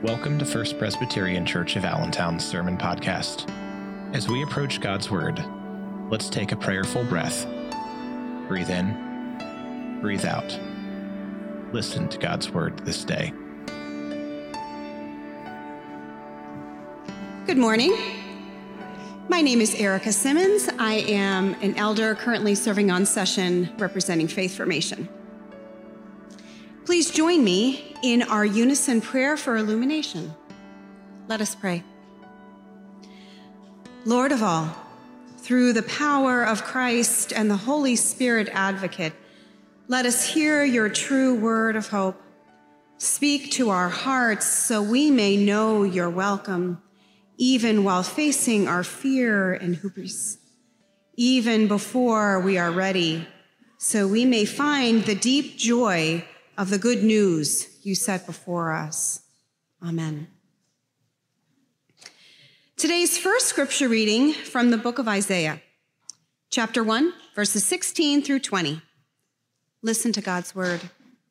Welcome to First Presbyterian Church of Allentown's Sermon Podcast. As we approach God's Word, let's take a prayerful breath. Breathe in, breathe out. Listen to God's Word this day. Good morning. My name is Erica Simmons. I am an elder currently serving on session representing Faith Formation. Please join me in our unison prayer for illumination. Let us pray. Lord of all, through the power of Christ and the Holy Spirit advocate, let us hear your true word of hope. Speak to our hearts so we may know your welcome, even while facing our fear and hubris, even before we are ready, so we may find the deep joy of the good news you set before us. Amen. Today's first scripture reading from the book of Isaiah, chapter 1, verses 16 through 20. Listen to God's word.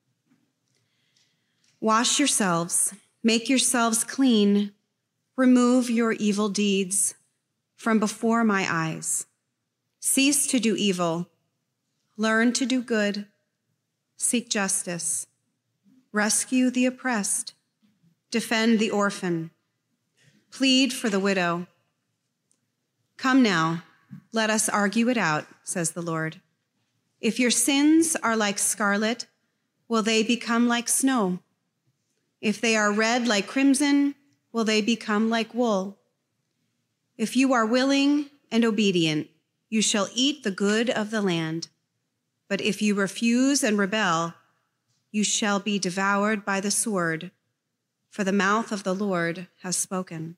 Wash yourselves, make yourselves clean, remove your evil deeds from before my eyes. Cease to do evil, learn to do good, seek justice, rescue the oppressed, defend the orphan, plead for the widow. Come now, let us argue it out, says the Lord. If your sins are like scarlet, will they become like snow? If they are red like crimson, will they become like wool? If you are willing and obedient, you shall eat the good of the land. But if you refuse and rebel, you shall be devoured by the sword, for the mouth of the Lord has spoken.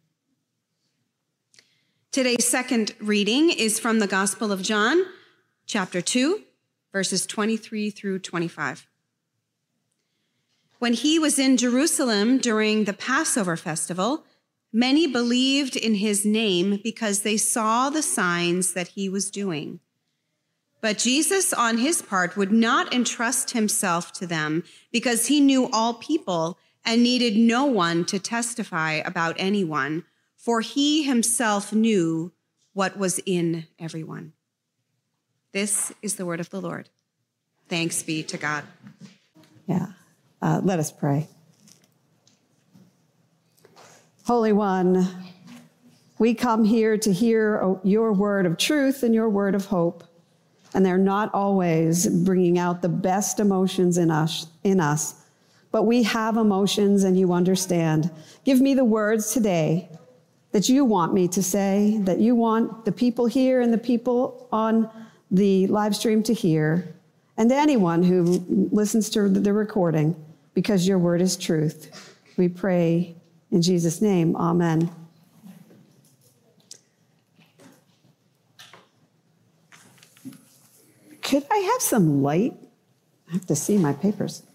Today's second reading is from the Gospel of John, chapter 2, verses 23 through 25. When he was in Jerusalem during the Passover festival, many believed in his name because they saw the signs that he was doing. But Jesus, on his part, would not entrust himself to them because he knew all people and needed no one to testify about anyone, for he himself knew what was in everyone. This is the word of the Lord. Thanks be to God. Let us pray. Holy One, we come here to hear your word of truth and your word of hope, and they're not always bringing out the best emotions in us, but we have emotions and you understand. Give me the words today that you want me to say, that you want the people here and the people on the live stream to hear, and to anyone who listens to the recording, because your word is truth. We pray in Jesus' name, amen. Could I have some light? I have to see my papers.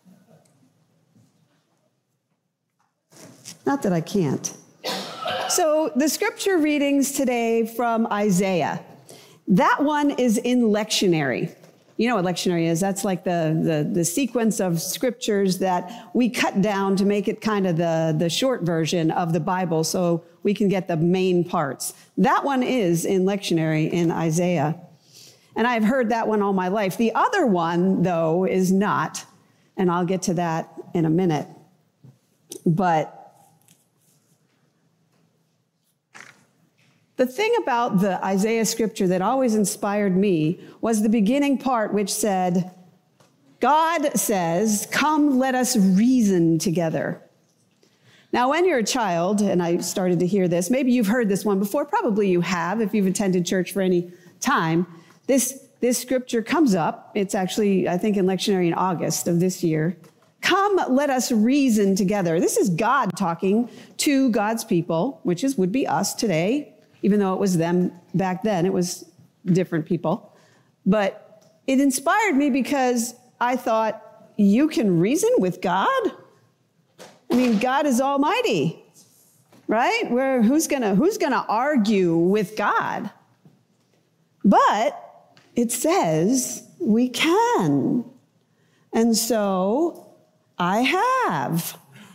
Not that I can't. So the scripture readings today from Isaiah, that one is in lectionary. You know what lectionary is? That's like the sequence of scriptures that we cut down to make it kind of the short version of the Bible so we can get the main parts. That one is in lectionary in Isaiah. And I've heard that one all my life. The other one, though, is not. And I'll get to that in a minute. But the thing about the Isaiah scripture that always inspired me was the beginning part, which said, God says, come, let us reason together. Now, when you're a child, and I started to hear this, maybe you've heard this one before, probably you have if you've attended church for any time. This scripture comes up. It's actually, I think, in lectionary in August of this year. Come, let us reason together. This is God talking to God's people, which would be us today. Even though it was them back then, it was different people. But it inspired me because I thought, you can reason with God? I mean, God is almighty, right? Who's gonna argue with God? But it says we can. And so I have.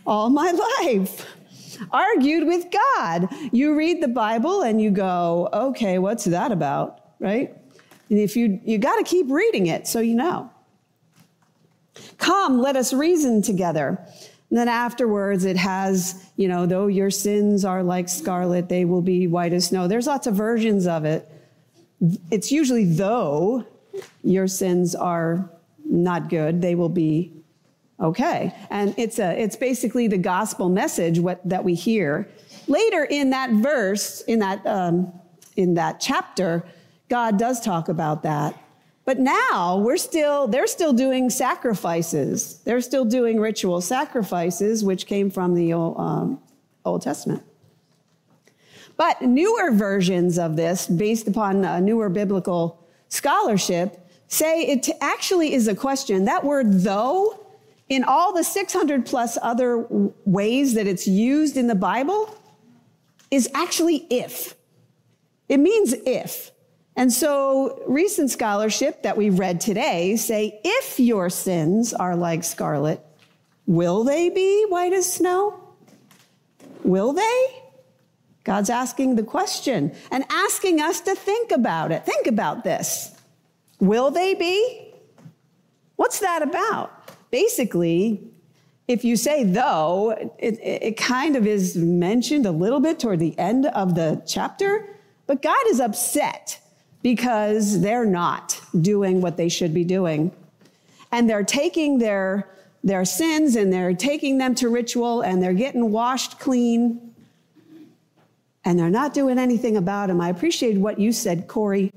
all my life. Argued with God. You read the Bible and you go, okay, what's that about, right? And if you got to keep reading it so you know. Come, let us reason together. And then afterwards it has, though your sins are like scarlet, they will be white as snow. There's lots of versions of it. It's usually though your sins are not good, they will be okay. And it's basically the gospel message that we hear. Later in that verse, in that chapter, God does talk about that. But now they're still doing sacrifices. They're still doing ritual sacrifices, which came from the Old Testament. But newer versions of this, based upon newer biblical scholarship, say it actually is a question. That word though, in all the 600 plus other ways that it's used in the Bible, is actually if. It means if. And so recent scholarship that we read today say, if your sins are like scarlet, will they be white as snow? Will they? God's asking the question and asking us to think about it. Think about this. Will they be? What's that about? Basically, if you say though, it kind of is mentioned a little bit toward the end of the chapter, but God is upset because they're not doing what they should be doing. And they're taking their sins and they're taking them to ritual and they're getting washed clean and they're not doing anything about them. I appreciate what you said, Corey,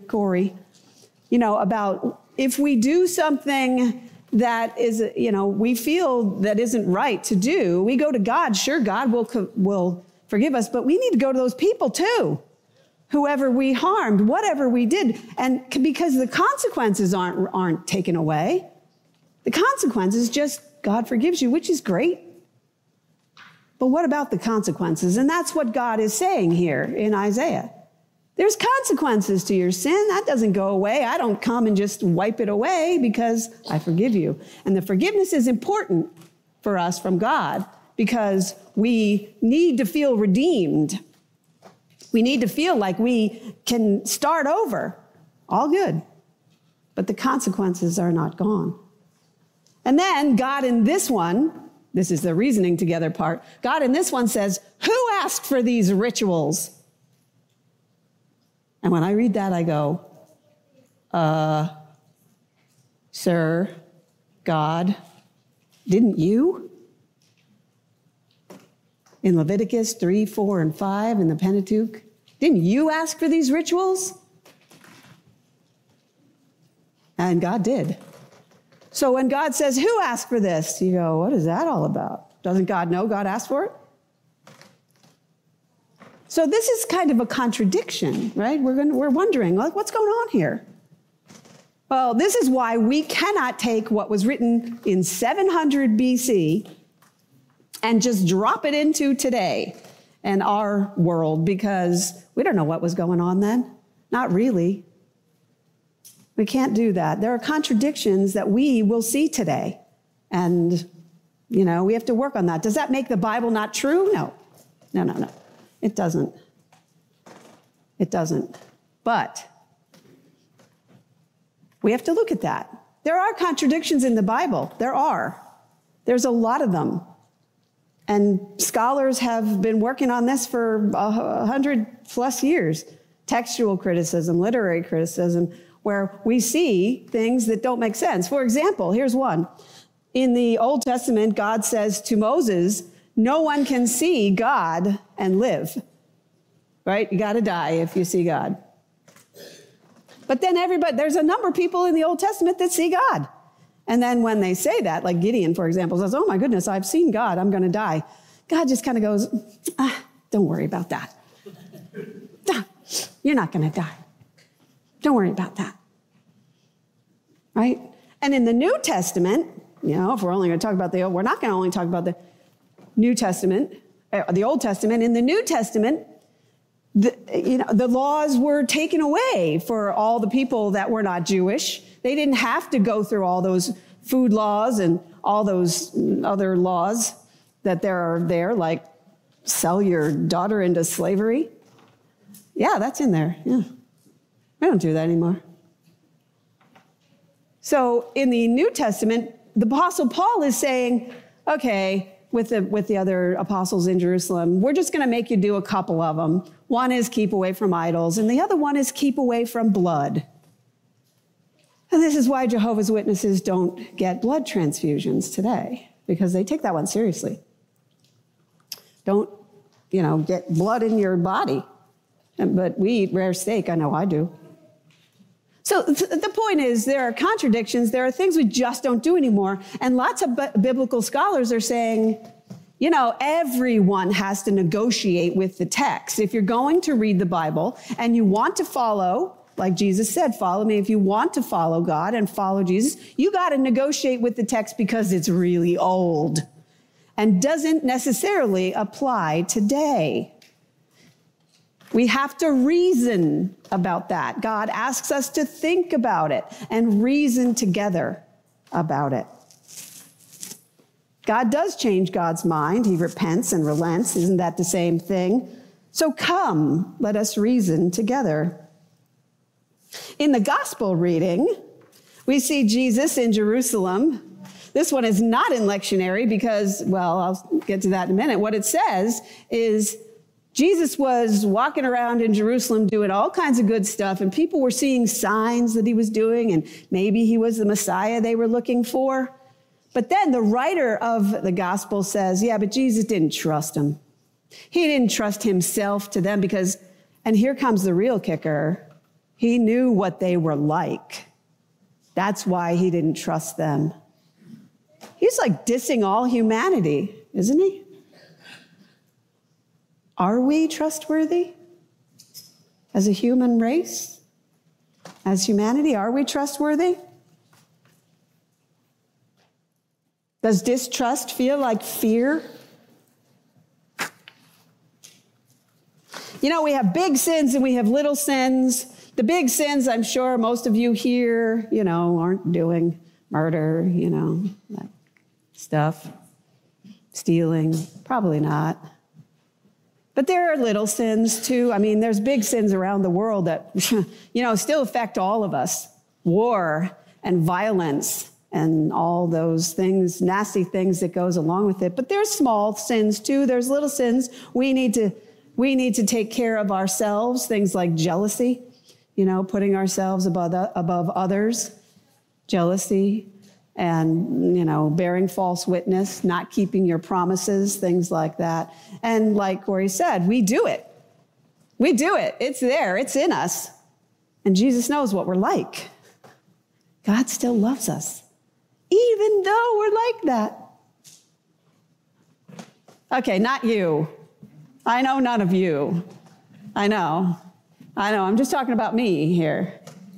about if we do something that is, we feel that isn't right to do, we go to God. Sure, God will forgive us, but we need to go to those people too. Whoever we harmed, whatever we did, and because the consequences aren't taken away. The consequences just God forgives you, which is great. But what about the consequences? And that's what God is saying here in Isaiah. There's consequences to your sin. That doesn't go away. I don't come and just wipe it away because I forgive you. And the forgiveness is important for us from God because we need to feel redeemed. We need to feel like we can start over. All good. But the consequences are not gone. And then God in this one, this is the reasoning together part, God in this one says, who asked for these rituals? And when I read that, I go, sir, God, didn't you? In Leviticus 3, 4, and 5 in the Pentateuch, didn't you ask for these rituals? And God did. So when God says, who asked for this? You go, what is that all about? Doesn't God know God asked for it? So this is kind of a contradiction, right? We're wondering, what's going on here? Well, this is why we cannot take what was written in 700 BC and just drop it into today and our world, because we don't know what was going on then. Not really. We can't do that. There are contradictions that we will see today. And, we have to work on that. Does that make the Bible not true? No. It doesn't. It doesn't. But we have to look at that. There are contradictions in the Bible. There are. There's a lot of them. And scholars have been working on this for 100 plus years. Textual criticism, literary criticism, where we see things that don't make sense. For example, here's one. In the Old Testament, God says to Moses, no one can see God and live, right? You got to die if you see God. But then there's a number of people in the Old Testament that see God. And then when they say that, like Gideon, for example, says, oh my goodness, I've seen God, I'm going to die. God just kind of goes, don't worry about that. You're not going to die. Don't worry about that. Right? And in the New Testament, if we're only going to talk about we're not going to only talk about the New Testament, the Old Testament. In the New Testament, the laws were taken away for all the people that were not Jewish. They didn't have to go through all those food laws and all those other laws that are there, like sell your daughter into slavery. Yeah, that's in there. Yeah. We don't do that anymore. So in the New Testament, the Apostle Paul is saying, okay, with the other apostles in Jerusalem, we're just going to make you do a couple of them. One is keep away from idols, and the other one is keep away from blood. And this is why Jehovah's Witnesses don't get blood transfusions today, because they take that one seriously. Don't, get blood in your body. But we eat rare steak. I know I do. So the point is, there are contradictions. There are things we just don't do anymore. And lots of biblical scholars are saying, everyone has to negotiate with the text. If you're going to read the Bible and you want to follow, like Jesus said, follow me. If you want to follow God and follow Jesus, you got to negotiate with the text because it's really old and doesn't necessarily apply today. We have to reason about that. God asks us to think about it and reason together about it. God does change God's mind. He repents and relents. Isn't that the same thing? So come, let us reason together. In the gospel reading, we see Jesus in Jerusalem. This one is not in lectionary because, I'll get to that in a minute. What it says is, Jesus was walking around in Jerusalem doing all kinds of good stuff, and people were seeing signs that he was doing, and maybe he was the Messiah they were looking for. But then the writer of the gospel says, but Jesus didn't trust him. He didn't trust himself to them because, and here comes the real kicker, he knew what they were like. That's why he didn't trust them. He's like dissing all humanity, isn't he? Are we trustworthy as a human race? As humanity, are we trustworthy? Does distrust feel like fear? We have big sins and we have little sins. The big sins, I'm sure most of you here, aren't doing murder, that stuff. Stealing, probably not. But there are little sins too. There's big sins around the world that, still affect all of us. War and violence and all those things, nasty things that goes along with it. But there's small sins too. There's little sins. We need to take care of ourselves. Things like jealousy, putting ourselves above others. Jealousy. And, bearing false witness, not keeping your promises, things like that. And like Corey said, we do it. We do it. It's there. It's in us. And Jesus knows what we're like. God still loves us, even though we're like that. Okay, not you. I know none of you. I know. I'm just talking about me here.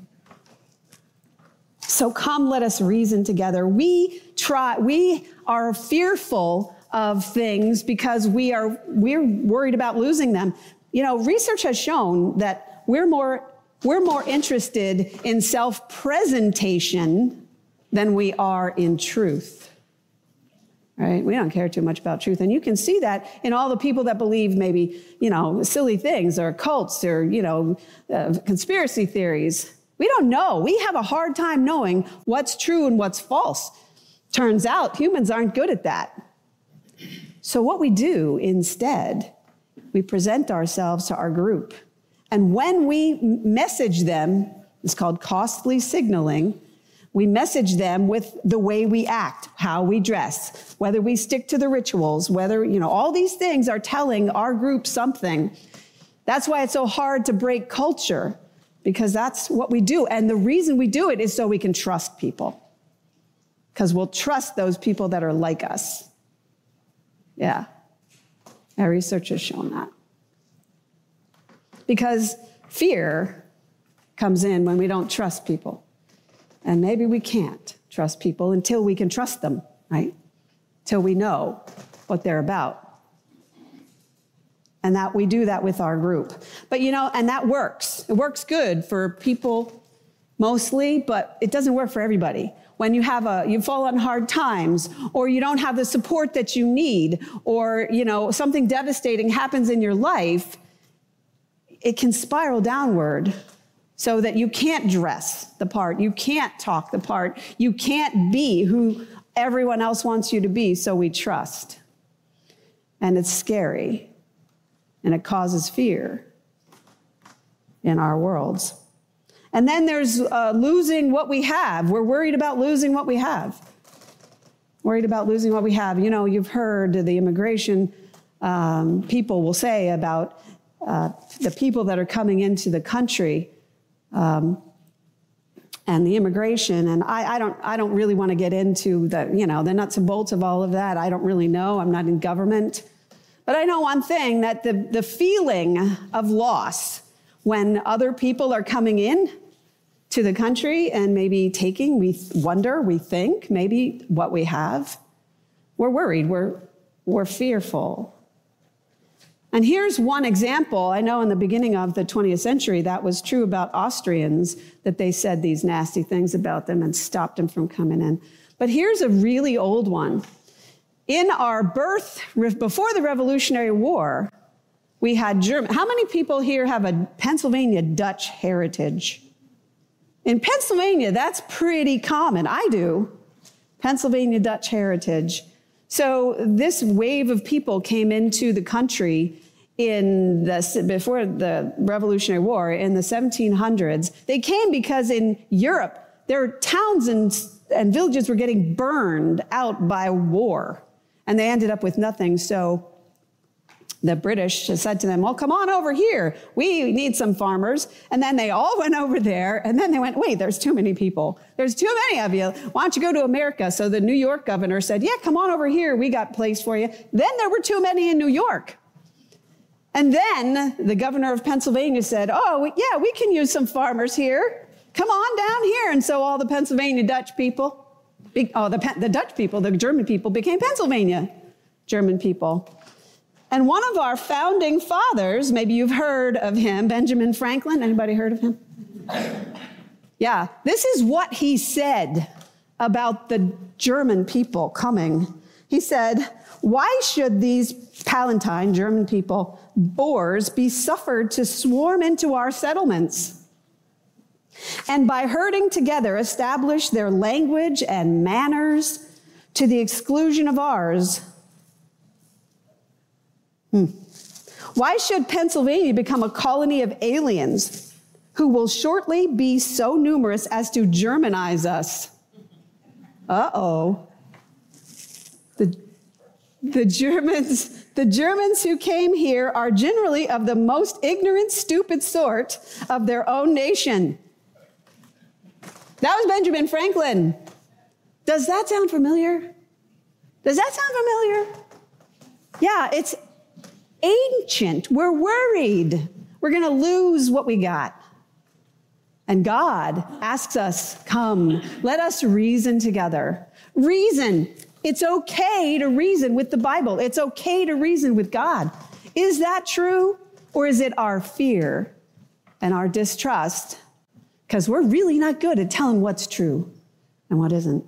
So come, let us reason together. We are fearful of things because we're worried about losing them. Research has shown that we're more interested in self-presentation than we are in truth. Right? We don't care too much about truth. And you can see that in all the people that believe maybe, silly things or cults or, conspiracy theories. We don't know. We have a hard time knowing what's true and what's false. Turns out humans aren't good at that. So what we do instead, we present ourselves to our group. And when we message them, it's called costly signaling, we message them with the way we act, how we dress, whether we stick to the rituals, whether, all these things are telling our group something. That's why it's so hard to break culture. Because that's what we do. And the reason we do it is so we can trust people. Because we'll trust those people that are like us. Yeah. Our research has shown that. Because fear comes in when we don't trust people. And maybe we can't trust people until we can trust them, right? Till we know what they're about. And that we do that with our group. But, and that works. It works good for people mostly, but it doesn't work for everybody. when you fall on hard times, or you don't have the support that you need, or, something devastating happens in your life, it can spiral downward so that you can't dress the part, you can't talk the part, you can't be who everyone else wants you to be, so we trust. And it's scary, and it causes fear in our worlds. And then there's losing what we have. We're worried about losing what we have. Worried about losing what we have. You've heard the immigration people will say about the people that are coming into the country and the immigration. And I don't really want to get into the nuts and bolts of all of that. I don't really know. I'm not in government. But I know one thing, that the feeling of loss when other people are coming in to the country and maybe taking, we think maybe what we have, we're worried, we're fearful. And here's one example. I know in the beginning of the 20th century, that was true about Austrians, that they said these nasty things about them and stopped them from coming in. But here's a really old one. In our birth, before the Revolutionary War, we had German. How many people here have a Pennsylvania Dutch heritage? In Pennsylvania, that's pretty common. I do. Pennsylvania Dutch heritage. So this wave of people came into the country before the Revolutionary War in the 1700s. They came because in Europe, their towns and villages were getting burned out by war, and they ended up with nothing. So the British said to them, well, come on over here. We need some farmers. And then they all went over there. And then they went, wait, there's too many people. There's too many of you. Why don't you go to America? So the New York governor said, yeah, come on over here. We got a place for you. Then there were too many in New York. And then the governor of Pennsylvania said, oh, yeah, we can use some farmers here. Come on down here. And so all the Pennsylvania Dutch people, the Dutch people, the German people became Pennsylvania German people. And one of our founding fathers, maybe you've heard of him, Benjamin Franklin. Anybody heard of him? Yeah, this is what he said about the German people coming. He said, why should these Palatine German people, Boers, be suffered to swarm into our settlements, and by herding together establish their language and manners to the exclusion of ours? Why should Pennsylvania become a colony of aliens who will shortly be so numerous as to Germanize us? Uh-oh. The Germans who came here are generally of the most ignorant, stupid sort of their own nation. That was Benjamin Franklin. Does that sound familiar? Does that sound familiar? Yeah, it's ancient. We're worried. We're going to lose what we got. And God asks us, come, let us reason together. Reason. It's okay to reason with the Bible. It's okay to reason with God. Is that true? Or is it our fear and our distrust? Because we're really not good at telling what's true and what isn't.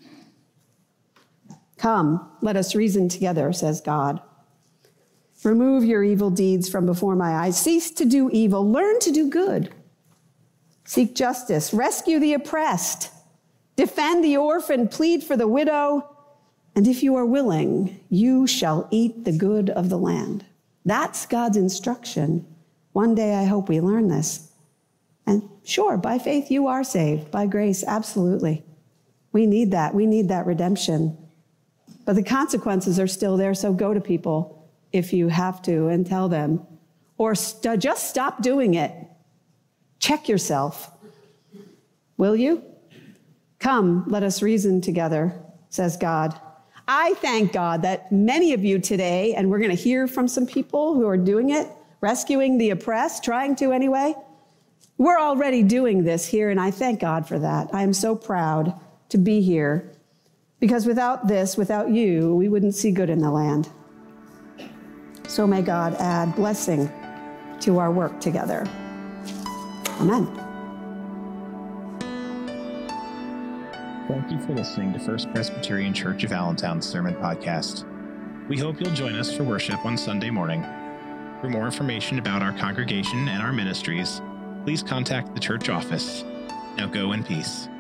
Come, let us reason together, says God. Remove your evil deeds from before my eyes. Cease to do evil. Learn to do good. Seek justice. Rescue the oppressed. Defend the orphan. Plead for the widow. And if you are willing, you shall eat the good of the land. That's God's instruction. One day I hope we learn this. And sure, by faith you are saved. By grace, absolutely. We need that. We need that redemption. But the consequences are still there, so go to people if you have to and tell them. Or just stop doing it. Check yourself. Will you? Come, let us reason together, says God. I thank God that many of you today, and we're going to hear from some people who are doing it, rescuing the oppressed, trying to anyway. We're already doing this here, and I thank God for that. I am so proud to be here, because without this, without you, we wouldn't see good in the land. So may God add blessing to our work together. Amen. Thank you for listening to First Presbyterian Church of Allentown's Sermon Podcast. We hope you'll join us for worship on Sunday morning. For more information about our congregation and our ministries, please contact the church office. Now go in peace.